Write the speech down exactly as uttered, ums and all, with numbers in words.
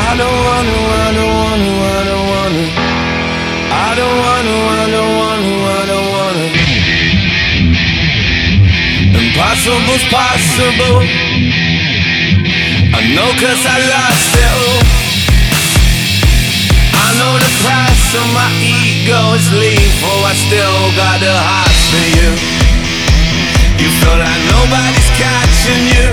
I don't wanna, I don't wanna, I don't wanna. I don't wanna, I don't wanna, I don't wanna. Impossible's possible. I know 'cause I lost it all. I know the price of my ego is lethal. I still got a heart for you. You feel like nobody's catching you.